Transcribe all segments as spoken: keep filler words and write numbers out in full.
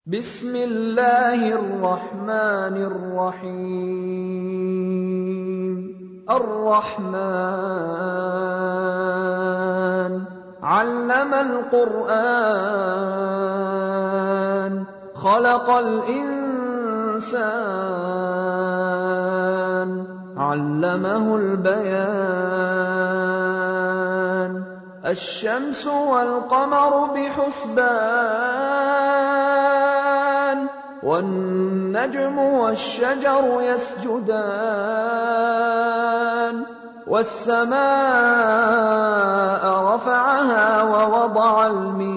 بسم الله الرحمن الرحيم الرحمن علم القرآن خلق الإنسان علمه البيان الشمس والقمر بحسبان والنجم والشجر يسجدان والسماء رفعها ووضع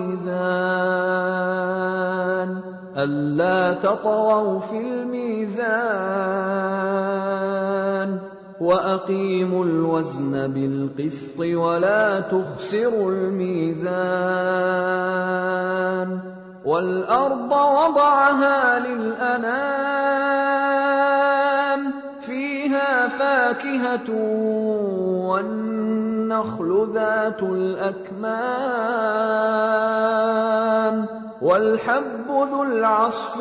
الميزان ألا تطغوا في الميزان وأقيموا الوزن بالقسط ولا تخسروا الميزان والأرض وضعها للأنام فيها فاكهة والنخل ذات الأكمام والحب ذو العصف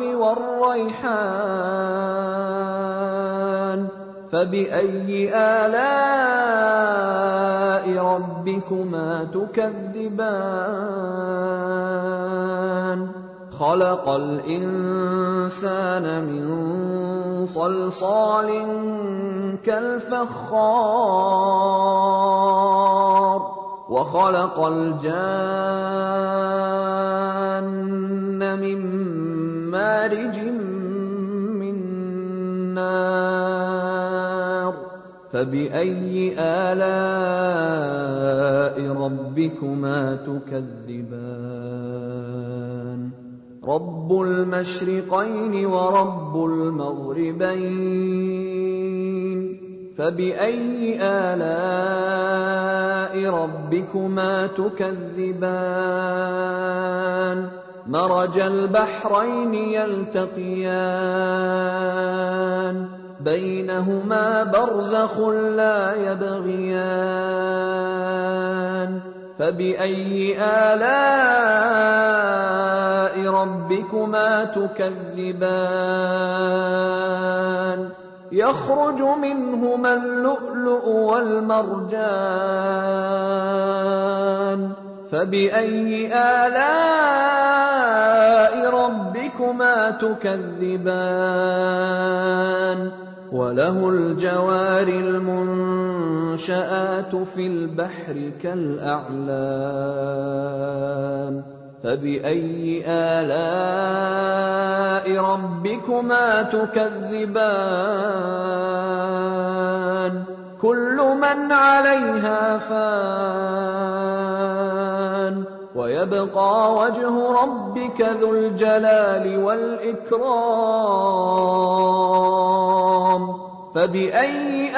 والريحان فبأي آلاء ربكما تكذبان خلق الإنسان من صلصال كالفخار وخلق الجان من مارج من نار فبأي آلاء ربكما تكذبان رب المشرقين ورب المغربين فبأي آلاء ربكما تكذبان مرج البحرين يلتقيان بينهما برزخ لا يبغيان فبأي آلاء ربكما تكذبان يخرج منهما اللؤلؤ والمرجان فبأي آلاء ربكما تكذبان وله الجوار المنشآت في البحر كالأعلام فبأي آلاء ربكما تكذبان كل من عليها فان ويبقى وجه ربك ذو الجلال والإكرام فبأي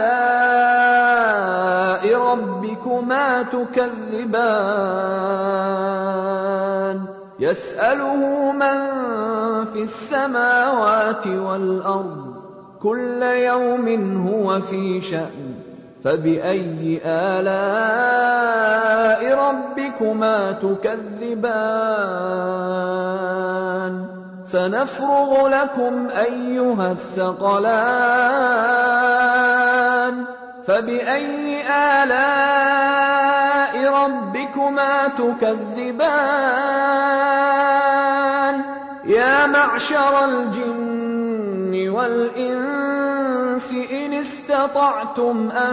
آلاء ربكما تكذبان يسأله من في السماوات والأرض كل يوم هو في شأن فبأي آلاء ربكما تكذبان سنفرغ لكم أيها الثقلان فبأي آلاء ربكما تكذبان يا معشر الجن والإنس إن استطعتم أن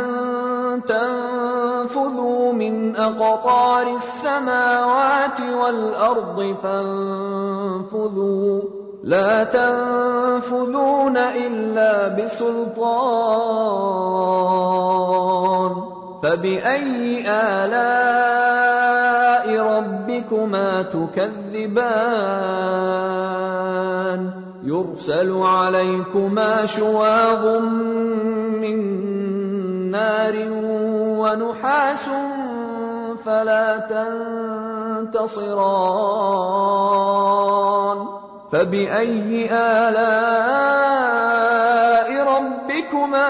تنفذوا من أقطار السماوات والأرض فانفذوا لا تنفذون إلا بسلطان فبأي آلاء ربكما تكذبان يرسل عليكما شواظ من نار ونحاس فلا تنتصران فبأي آلاء ربكما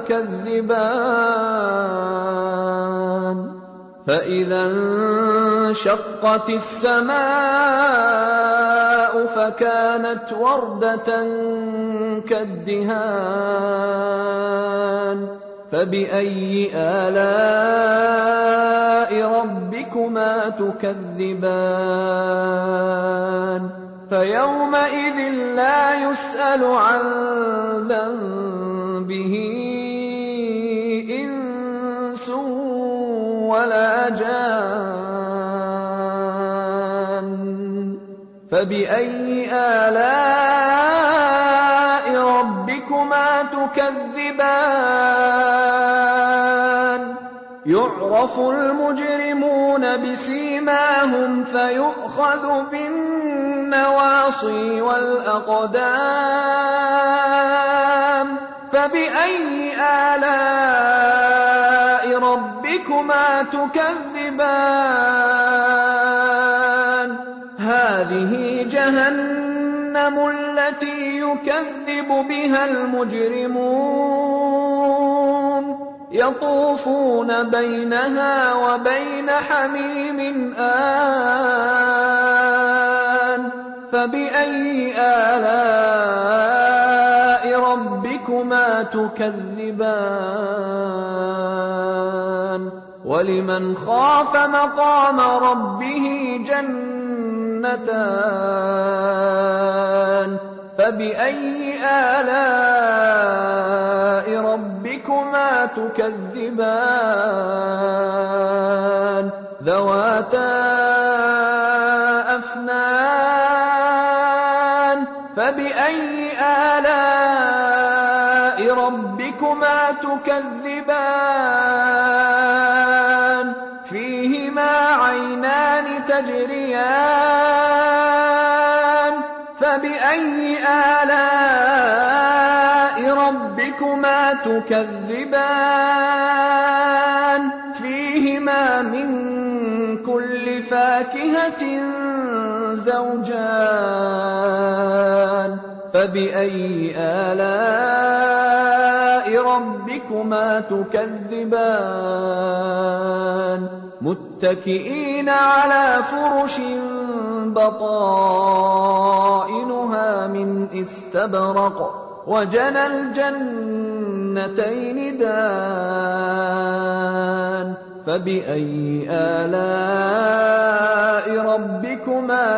تكذبان فإذا انشقت السماء فكانت وردة كالدهان فبأي آلاء ربكما تكذبان فيومئذ لا يسأل عن ذنبه إنس ولا جان فبأي آلاء ربكما تكذبان يعرف المجرمون بسيماهم فيؤخذ بالنواصي والأقدام فبأي آلاء ربكما تكذبان هذه جهنم التي يكذب بها المجرمون يطوفون بينها وبين حميم آن فبأي آلاء ربكما تكذبان ولمن خاف مقام ربه جنتان فبأي آلاء ربكما تكذبان ذواتا أفنان فبأي آلاء ربكما تكذبان فيهما عينان تجريان فبأي آلاء ربكما تكذبان فيهما من كل فاكهة زوجان فبأي آلاء ربكما تكذبان متكئين على فرش بطائنها من استبرق وجنى الجنتين دان فبأي آلاء ربكما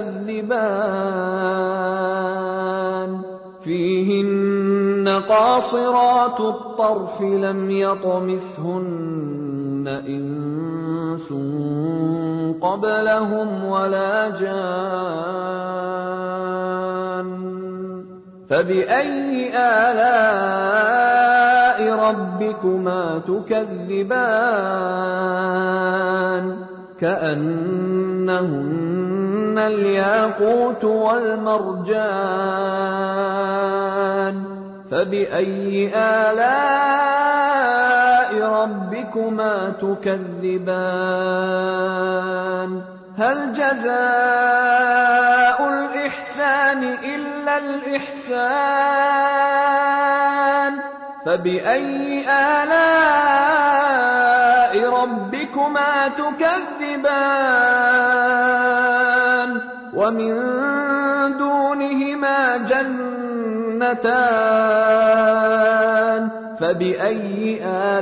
تكذبان فيهن قاصرات الطرف لم يطمثهن إنس قبلهم ولا جان فبأي آلاء ربكما تكذبان كأنهن الياقوت والمرجان فبأي آلاء ربكما تكذبان هل جزاء الإحسان إلا الإحسان فبأي آلاء ربكما تكذبان ومن دونهما جنتان فبأي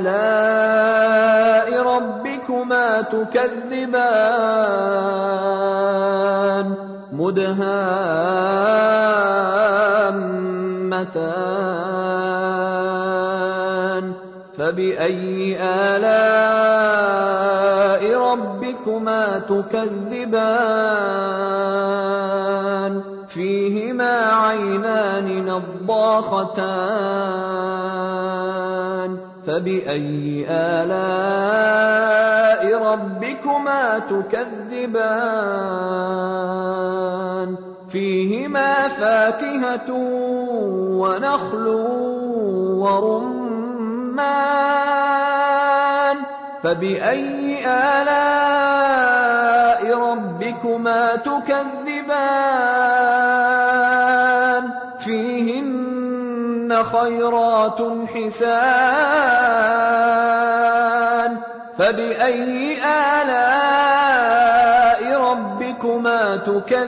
آلاء ربكما تكذبان مدهامتان فبأي آلاء ربكما تكذبان فيهما عينان نضاختان فبأي آلاء ربكما تكذبان فيهما فاكهة ونخل ورمان فبأي آلاء ربكما تكذبان فيهن خيرات حسان فبأي آلاء ربكما ربكما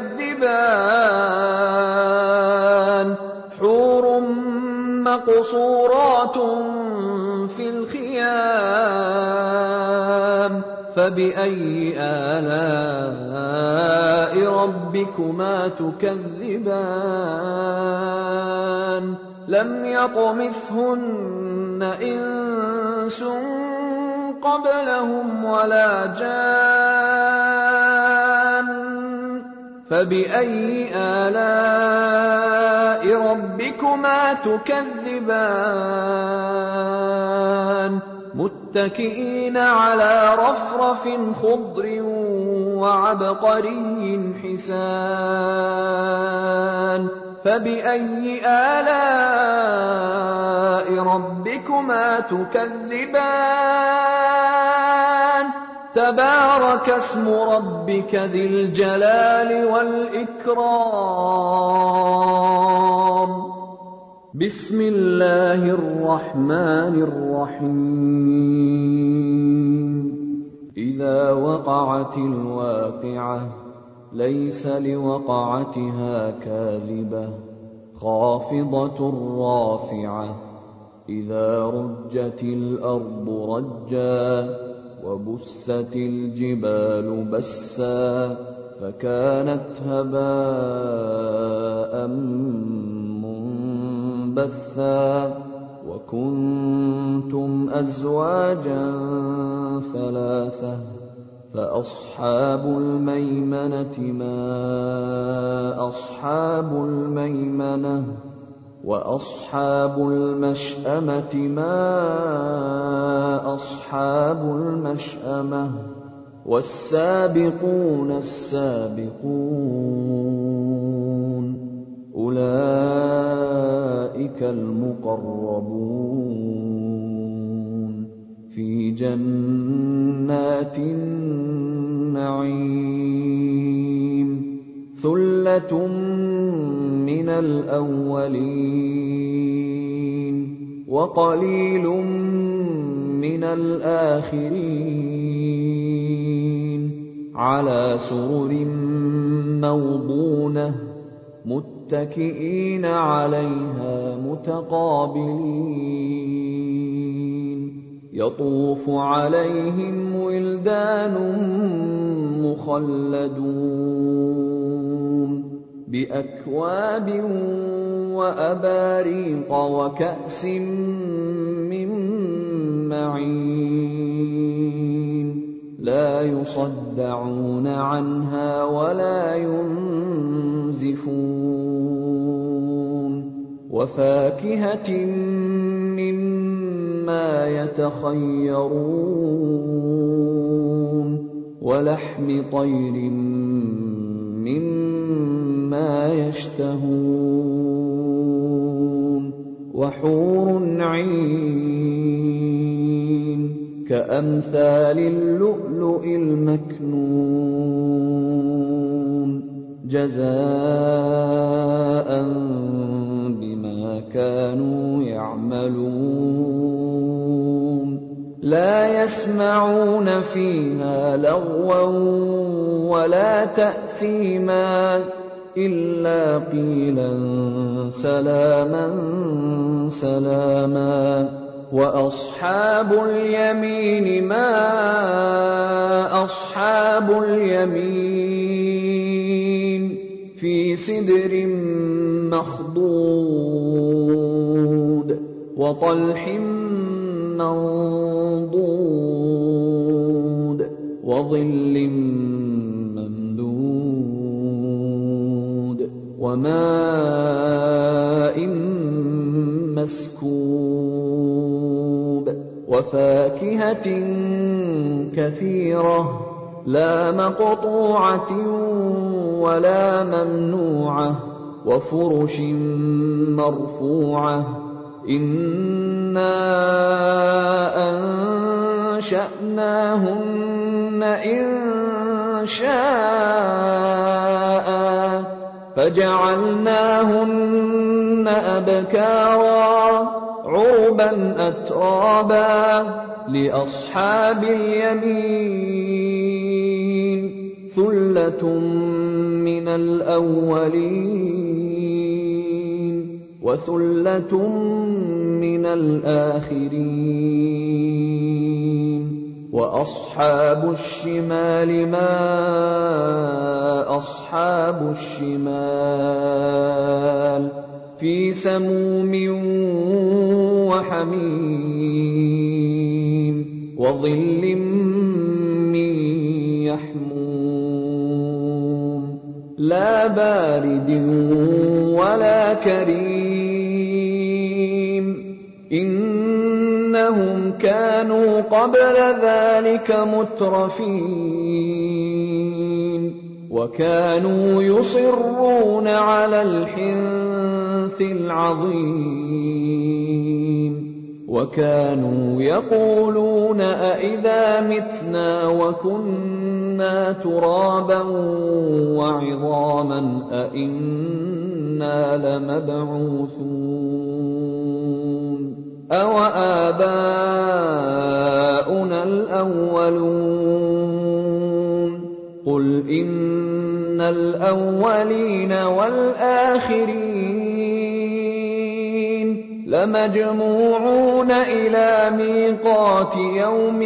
تكذبان حور مقصورات في الخيام فبأي آلاء ربكما تكذبان لم يطمثهن إنس قبلهم ولا جان فبأي آلاء ربكما تكذبان متكئين على رفرف خضر وعبقري حسان فبأي آلاء ربكما تكذبان تبارك اسم ربك ذي الجلال والإكرام بسم الله الرحمن الرحيم إذا وقعت الواقعة ليس لوقعتها كاذبة خافضة رافعة إذا رجت الأرض رجا وبست الجبال بسا فكانت هباء منبثا وكنتم أزواجا ثلاثة فأصحاب الميمنة ما أصحاب الميمنة وأصحاب المشأمة ما أصحاب المشأمة والسابقون السابقون أولئك المقربون في جنات النعيم ثلة من الأولين وقليل من الآخرين على سرر موضونة متكئين عليها متقابلين يطوف عليهم ولدان مخلدون بأكواب وأباريق وكأس من معين لا يصدعون عنها ولا ينزفون وفاكهة مما يتخيرون ولحم طير مما يشتهون وحور عين كأمثال اللؤلؤ المكنون جزاء بما كانوا يعملون لا يسمعون فيها لغوا ولا تأثيما إلا قيلا سلاما سلاما وأصحاب اليمين ما أصحاب اليمين في سدر مخضود وطلح منضود وظل ممدود وماء مسكوب وفاكهة كثيرة لا مقطوعة ولا ممنوعة وفرش مرفوعة إنا أنشأناهن إنشاء فجعلناهن أبكارا عربا أترابا لأصحاب اليمين ثُلَّةٌ مِّنَ الْأَوَّلِينَ وَثُلَّةٌ مِّنَ الْآخِرِينَ وَأَصْحَابُ الشِّمَالِ مَا أَصْحَابُ الشِّمَالِ فِي سَمُومٍ وَحَمِيمٍ وَظِلٍّ مِّن يَحْمُومٍ لَّا بَارِدٍ وَلَا كَرِيمٍ إِنَّهُمْ كَانُوا قَبْلَ ذَلِكَ مُتْرَفِينَ وَكَانُوا يُصِرُّونَ عَلَى الْحِنثِ الْعَظِيمِ وَكَانُوا يَقُولُونَ أَإِذَا مِتْنَا وَكُنَّا تُرَابًا وَعِظَامًا أَإِنَّا لَمَبْعُوثُونَ أَوَآبَاؤُنَا الْأَوَّلُونَ قُلْ إِنَّ الْأَوَّلِينَ وَالْآخِرِينَ لَمَجْمُوعُونَ إِلَىٰ مِيقَاتِ يَوْمٍ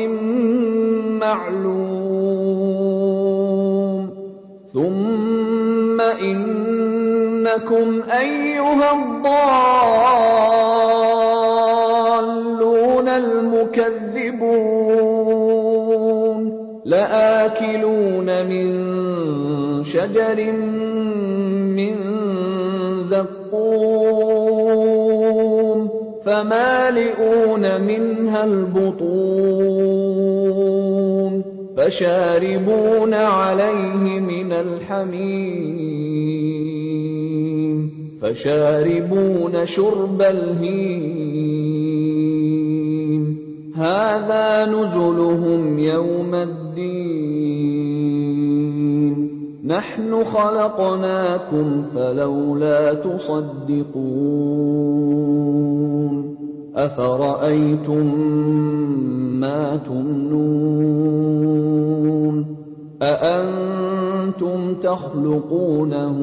مَّعْلُومٍ ثُمَّ إِنَّكُمْ أَيُّهَا الضَّالُّونَ الْمُكَذِّبُونَ لَآكِلُونَ مِن شَجَرٍ مِّن زَقُّومٍ فَمَالِئُونَ مِنْهَا الْبُطُونَ فَشَارِبُونَ عَلَيْهِ مِنَ الْحَمِيمِ فَشَارِبُونَ شُرْبَ الْهِيمِ هَٰذَا نُزُلُهُمْ يَوْمَ الدِّينِ نَحْنُ خَلَقْنَاكُمْ فَلَوْلَا تُصَدِّقُونَ أَفَرَأَيْتُم مَّا تُمْنُونَ أَأَنتُمْ تَخْلُقُونَهُ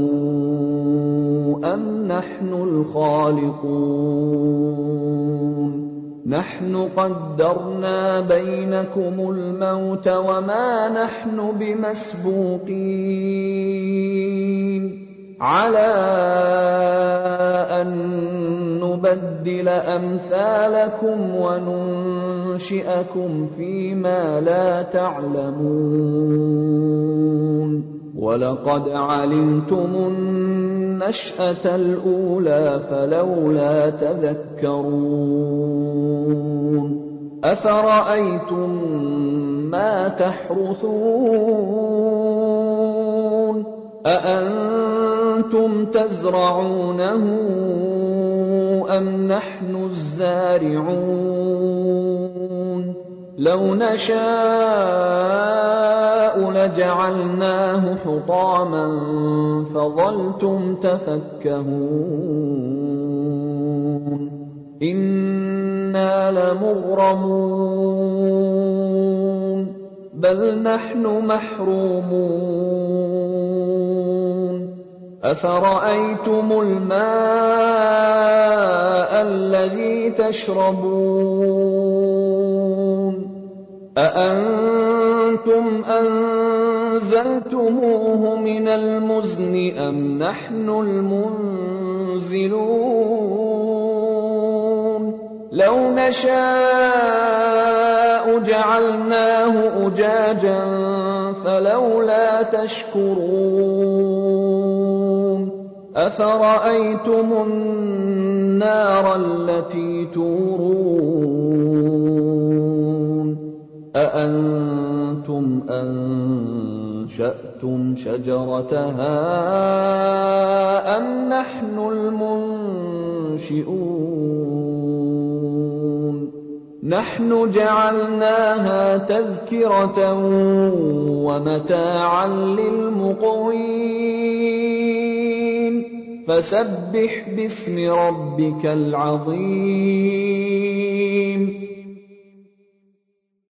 أَمْ نَحْنُ الْخَالِقُونَ نَحْنُ قَدَّرْنَا بَيْنَكُمُ الْمَوْتَ وَمَا نَحْنُ بِمَسْبُوقِينَ عَلَىٰ أَن نُّبَدِّلَ أَمْثَالَكُمْ وَنُنشِئَكُمْ فِيمَا لَا تَعْلَمُونَ وَلَقَدْ عَلِمْتُمُ النَّشْأَةَ الْأُولَىٰ فَلَوْلَا تَذَكَّرُونَ أَفَرَأَيْتُم مَّا تَحْرُثُونَ أَأَنتُمْ تَزْرَعُونَهُ أَمْ نَحْنُ الزَّارِعُونَ لَوْ نَشَاءُ لَجَعَلْنَاهُ حُطَامًا فَظَلْتُمْ تَفَكَّهُونَ إِنَّا لَمُغْرَمُونَ بَلْ نَحْنُ مَحْرُومُونَ أَفَرَأَيْتُمُ الْمَاءَ الَّذِي تَشْرَبُونَ أَأَنتُمْ أَنزَلْتُمُوهُ مِنَ الْمُزْنِ أَمْ نَحْنُ الْمُنزِلُونَ لَوْ نَشَاءُ جَعَلْنَاهُ أُجَاجًا فَلَوْلَا تَشْكُرُونَ أَفَرَأَيْتُمُ النَّارَ الَّتِي تُورُونَ أَأَنتُمْ أَنشَأْتُمْ شَجَرَتَهَا أَمْ نَحْنُ الْمُنشِئُونَ نَحْنُ جَعَلْنَاهَا تَذْكِرَةً وَمَتَاعًا لِّلْمُقْوِينَ فَسَبِّحْ بِاسْمِ رَبِّكَ الْعَظِيمِ